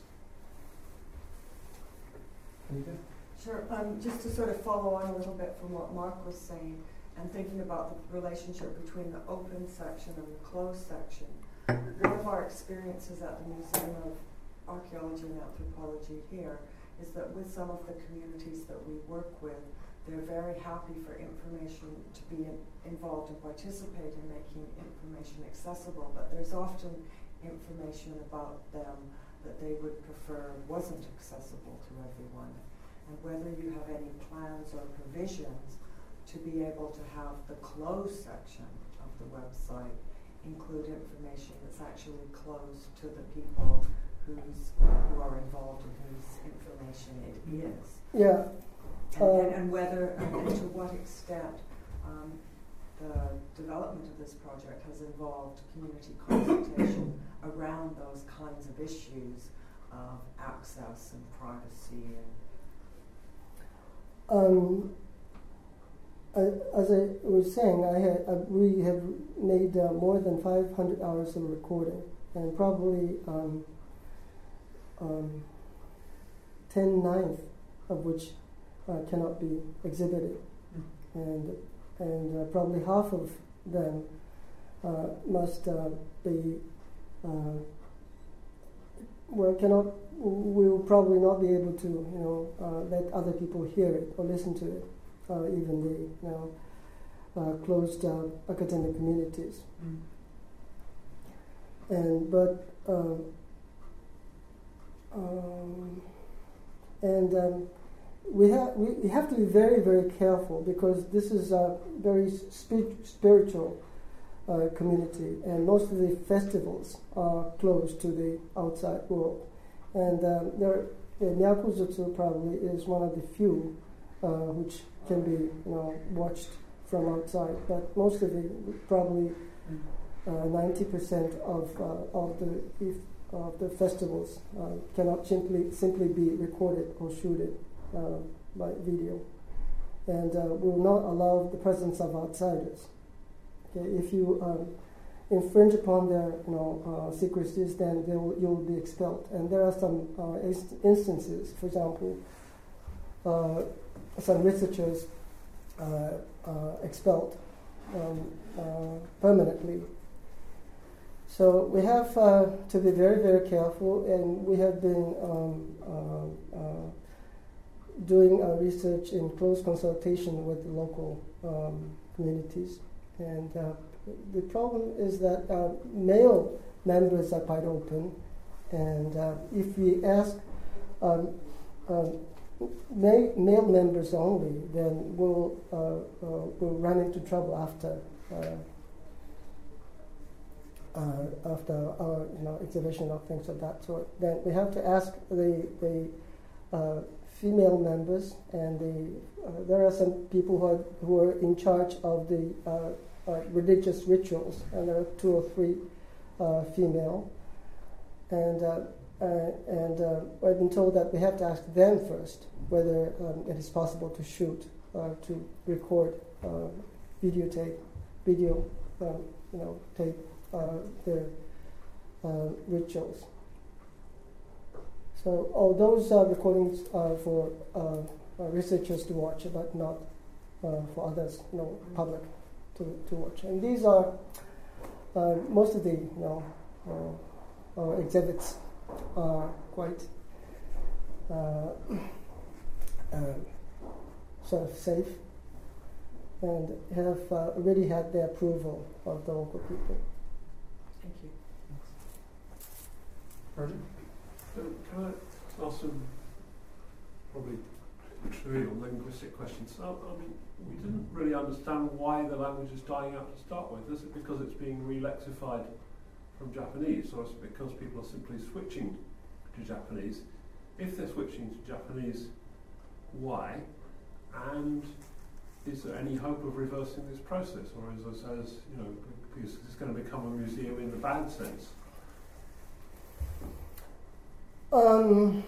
Anita? Sure. Um, just to sort of follow on a little bit from what Mark was saying, and thinking about the relationship between the open section and the closed section. One of our experiences at the Museum of Archaeology and Anthropology here is that with some of the communities that we work with, they're very happy for information to be in, involved and participate in making information accessible, but there's often information about them that they would prefer wasn't accessible to everyone. And whether you have any plans or provisions to be able to have the closed section of the website include information that's actually closed to the people who's, who are involved and whose information it is. Yeah. And, and, and whether and, and to what extent um, the development of this project has involved community consultation around those kinds of issues of access and privacy. And um, I, as I was saying, I had I, we have made uh, more than five hundred hours of recording, and probably um, um, ten ninth of which Uh, cannot be exhibited, mm. and and uh, probably half of them uh, must uh, be uh, well, cannot, will probably not be able to, you know, uh, let other people hear it or listen to it, uh, even the, you know, uh, closed uh, academic communities. Mm. And but uh, um, and um, we have we, we have to be very very careful, because this is a very spi- spiritual uh, community, and most of the festivals are closed to the outside world. And um, there, the Nyakuzutsu probably is one of the few uh, which can be, you know, watched from outside. But most of the, probably uh, ninety percent of uh, of the if, of the festivals uh, cannot simply simply be recorded or shooted uh, by video, and uh, will not allow the presence of outsiders. Okay, if you um, infringe upon their, you know, uh, secrecies, then they will, you'll be expelled. And there are some uh, inst- instances, for example, uh, some researchers uh, uh, expelled um, uh, permanently. So we have uh, to be very, very careful, and we have been um, uh, uh, doing our research in close consultation with the local um, communities. And uh, the problem is that uh, male members are quite open, and uh, if we ask um, um, ma- male members only, then we'll uh, uh, we'll run into trouble after uh, uh, after our, you know, exhibition of things of that sort. Then we have to ask the the uh, female members, and the uh, there are some people who are who are in charge of the uh, uh, religious rituals, and there are two or three uh, female, and uh, uh, and uh, I've been told that we have to ask them first whether um, it is possible to shoot, uh, to record, uh, videotape, video, um, you know, tape uh, their uh, rituals. So all those uh, recordings are for uh, uh, researchers to watch, but not uh, for others, you know, public to, to watch. And these are uh, most of the, you know, uh, uh, exhibits are quite uh, uh, sort of safe, and have uh, already had the approval of the local people. Thank you. Roger? So can I ask some probably trivial linguistic questions? So, I mean, we didn't really understand why the language is dying out to start with. Is it because it's being re-lexified from Japanese, or is it because people are simply switching to Japanese? If they're switching to Japanese, why? And is there any hope of reversing this process, or is this, as you know, because it's going to become a museum in the bad sense? Um,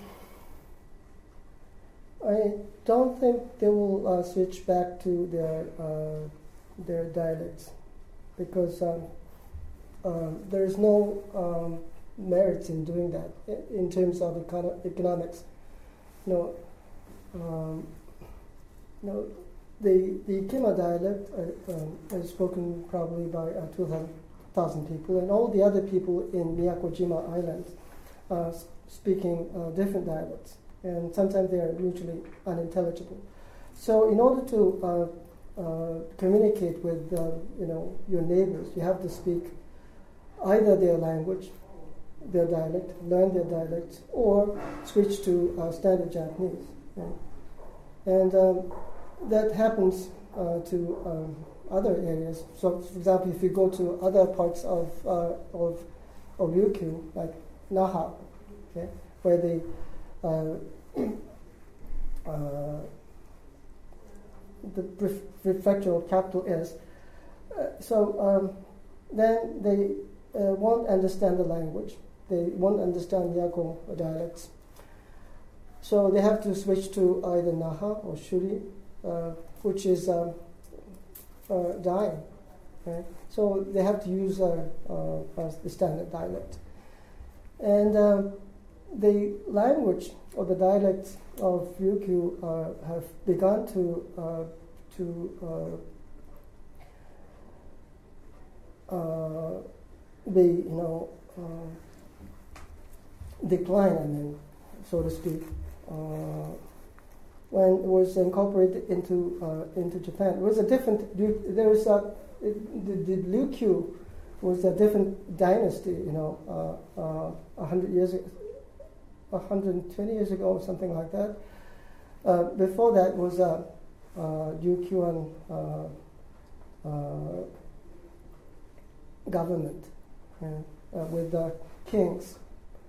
I don't think they will uh, switch back to their uh, their dialects, because um, uh, there is no um, merit in doing that in terms of econo- economics. No, um, no, the the Ikema dialect uh, um, is spoken probably by uh, two thousand people, and all the other people in Miyakojima Island uh, speaking uh, different dialects, and sometimes they are mutually unintelligible. So in order to uh, uh, communicate with uh, you know, your neighbors, you have to speak either their language, their dialect, learn their dialect, or switch to uh, standard Japanese. Right? And um, that happens uh, to um, other areas. So, for example, if you go to other parts of uh, of, of Ryukyu, like Naha, okay, where the uh, uh, the pref- prefectural capital is, uh, so um, then they uh, won't understand the language. They won't understand Miyako dialects. So they have to switch to either Naha or Shuri, uh, which is uh, uh, dying. Right? So they have to use uh, uh, the standard dialect. And um, the language or the dialects of Ryukyu uh, have begun to uh, to uh, uh, be, you know, uh, decline, I mean, so to speak, uh, when it was incorporated into uh, into Japan. It was a different. There was a it, the, the Ryukyu was a different dynasty, you know, uh, uh, a hundred years, a hundred and twenty years ago, or something like that. Uh, before that was a uh, uh, Ryukyuan uh, uh, government yeah, uh, with uh, kings.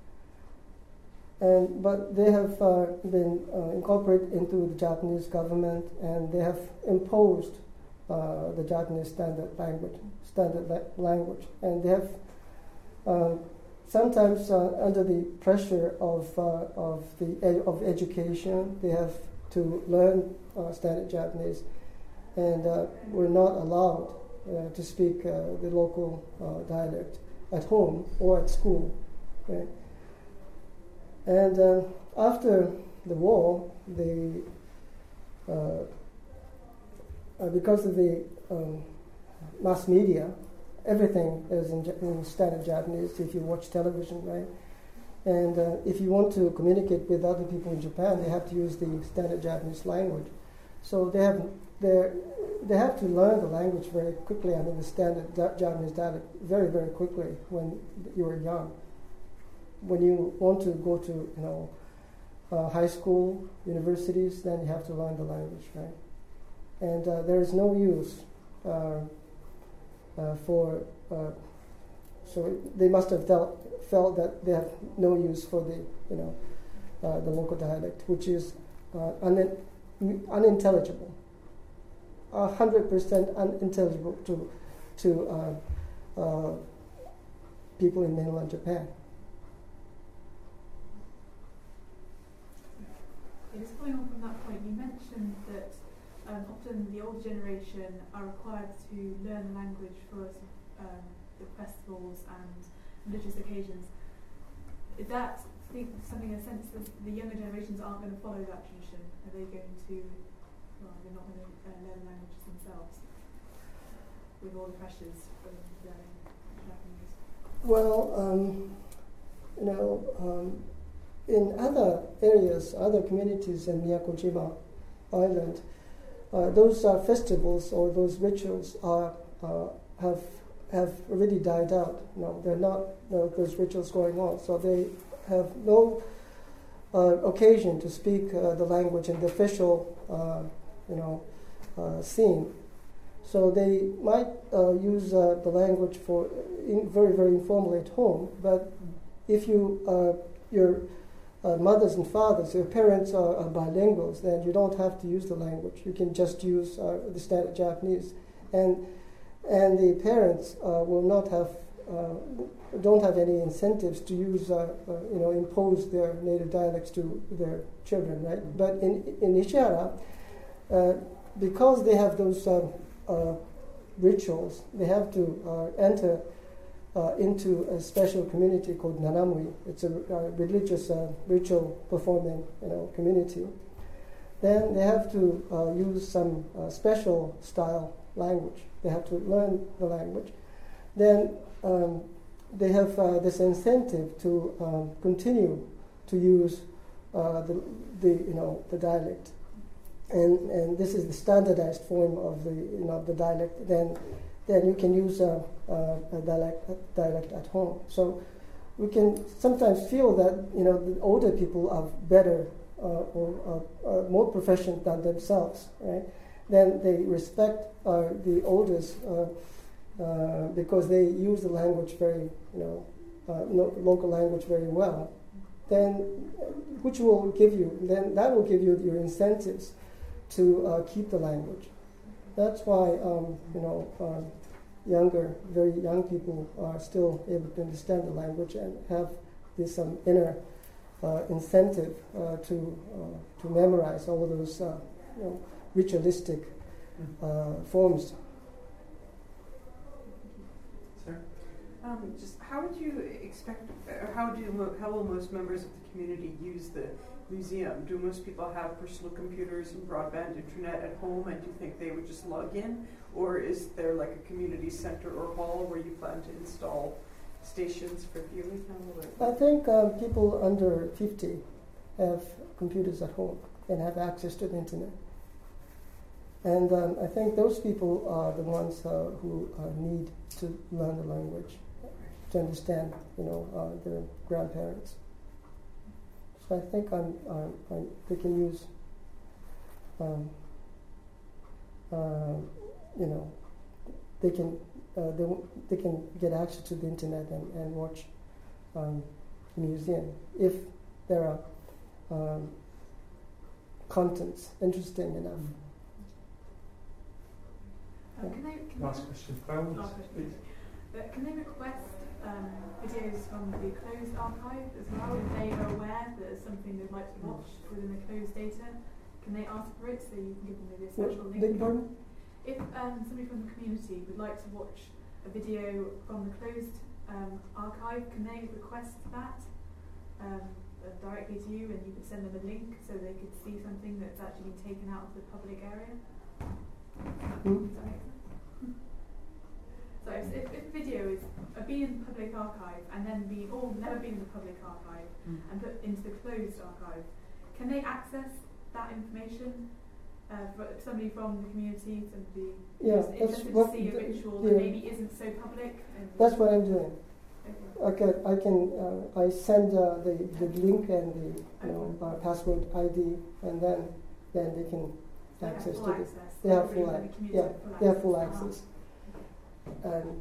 And but they have uh, been uh, incorporated into the Japanese government, and they have imposed uh, the Japanese standard language, standard la- language, and they have uh, sometimes uh, under the pressure of uh, of the ed- of education, they have to learn uh, standard Japanese, and uh, were not allowed uh, to speak uh, the local uh, dialect at home or at school. Right? And uh, after the war, the uh, uh, because of the um, mass media, everything is in, in standard Japanese. If you watch television, right, and uh, if you want to communicate with other people in Japan, they have to use the standard Japanese language. So they have they they have to learn the language very quickly. I mean, the standard da- Japanese dialect very very quickly when you are young. When you want to go to, you know, uh, high school, universities, then you have to learn the language, right? And uh, there is no use uh, uh, for, uh, so they must have felt, felt that they have no use for the, you know, uh, the local dialect, which is uh, un- unintelligible, a hundred percent unintelligible to to uh, uh, people in mainland Japan. Just following on from that point, you mentioned that um, often the older generation are required to learn the language for um, the festivals and religious occasions. Is that think, something in a sense that the younger generations aren't going to follow that tradition? Are they going to, well, they're not going to uh, learn languages themselves with all the pressures from learning Japanese? Well, um, you know, um, in other areas, other communities in Miyakojima Island, uh, those uh, festivals or those rituals are uh, have have already died out. No, they're not you know, those rituals going on. So they have no uh, occasion to speak uh, the language in the official, uh, you know, uh, scene. So they might uh, use uh, the language for in very very informally at home. But if you uh, your Uh, mothers and fathers, your parents are, are bilinguals, then you don't have to use the language. You can just use uh, the standard Japanese, and and the parents uh, will not have uh, don't have any incentives to use uh, uh, you know impose their native dialects to their children, right? But in in Ishihara, uh, because they have those uh, uh, rituals, they have to uh, enter Uh, into a special community called Nanamui. It's a uh, religious uh, ritual performing, you know, community. Then they have to uh, use some uh, special style language. They have to learn the language. Then um, they have uh, this incentive to um, continue to use uh, the, the you know the dialect, and and this is the standardized form of the you know the dialect. Then then you can use a, a, a dialect, a dialect at home. So we can sometimes feel that you know the older people are better uh, or uh, uh, more proficient than themselves, right? Then they respect uh, the elders uh, uh, because they use the language very, you know, uh, no, local language very well. Then, which will give you, then that will give you your incentives to uh, keep the language. That's why, um, you know, uh, younger, very young people are still able to understand the language and have this um, inner uh, incentive uh, to uh, to memorize all of those, uh, you know, ritualistic uh, forms. Sarah? Um, just how would you expect, or how do mo- how will most members of the community use the museum? Do most people have personal computers and broadband internet at home, and do you think they would just log in, or is there like a community center or hall where you plan to install stations for viewing now? I think um, people under fifty have computers at home and have access to the internet. And um, I think those people are the ones uh, who uh, need to learn the language, to understand, you know, uh, their grandparents. So I think I'm, I'm, I'm, they can use, um, uh, you know, they can uh, they, they can get access to the internet and, and watch um, the museum if there are um, contents interesting enough. Um, can they, can Last they, question. last question. Uh, can they request um, videos from the closed archive as well if they are aware that there's something they'd like to watch within the closed data? Can they ask for it so you can give them maybe a special link? Big pardon? If um, somebody from the community would like to watch a video from the closed um, archive, can they request that um, uh, directly to you, and you could send them a link so they could see something that's actually been taken out of the public area? Mm. Does that make sense? So if, if, if video is uh, been in the public archive and then be or never been in the public archive Mm. and put into the closed archive, can they access that information? Uh, for somebody from the community, somebody Yeah, who's that's interested what to see a the- ritual yeah. that maybe isn't so public. And That's what I'm doing. okay. Okay, I can uh, I send uh, the the link and the you know uh, password I D, and then then they can They have access full to it. access. They have Everybody full from the ac- community yeah, have they have full Ah. access. And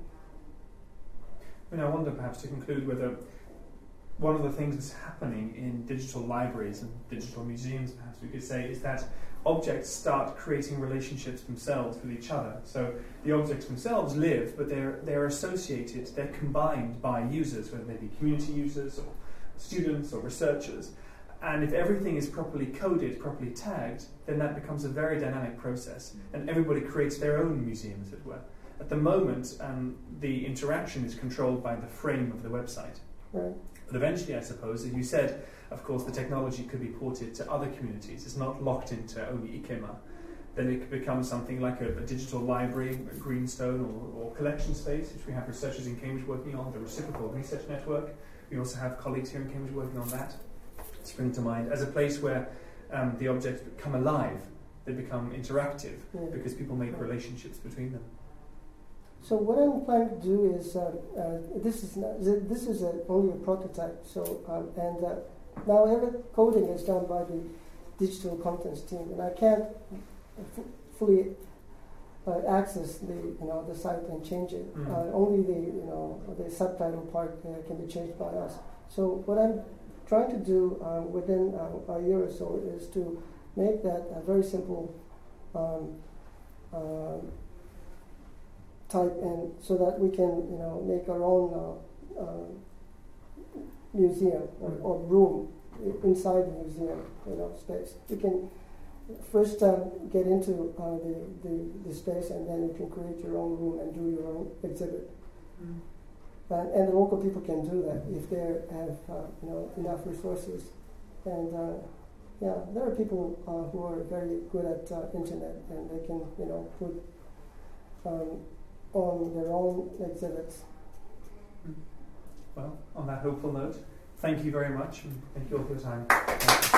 And I wonder perhaps to conclude whether one of the things that's happening in digital libraries and digital museums, perhaps we could say, is that objects start creating relationships themselves with each other. So the objects themselves live, but they're they're associated, they're combined by users, whether they be community users or students or researchers. And if everything is properly coded, properly tagged, then that becomes a very dynamic process, and everybody creates their own museum, as it were. At the moment, um, the interaction is controlled by the frame of the website. right. But eventually, I suppose, as you said, of course, the technology could be ported to other communities. It's not locked into only IKEMA. Then it could become something like a, a digital library, a greenstone, or, or collection space, which we have researchers in Cambridge working on, the Reciprocal Research Network. We also have colleagues here in Cambridge working on that. Spring to mind as a place where um, the objects become alive, they become interactive, Yeah. because people make relationships between them. So what I'm planning to do is uh, uh, this is not, this is a, only a prototype. So um, and uh, now every coding is done by the digital contents team, and I can't f- fully uh, access the you know the site and change it. Mm. Uh, only the you know the subtitle part uh, can be changed by us. So what I'm trying to do uh, within uh, a year or so is to make that a very simple um, uh, type, and so that we can you know make our own uh, uh, museum or, or room i- inside the museum, you know, space. You can first um, get into uh, the, the the space, and then you can create your own room and do your own exhibit. Mm. And, and the local people can do that if they have uh, you know enough resources. And uh, yeah, there are people uh, who are very good at uh, internet, and they can you know put um, on their own exhibits. Well, on that hopeful note, thank you very much, and thank you all for your time. Thank you.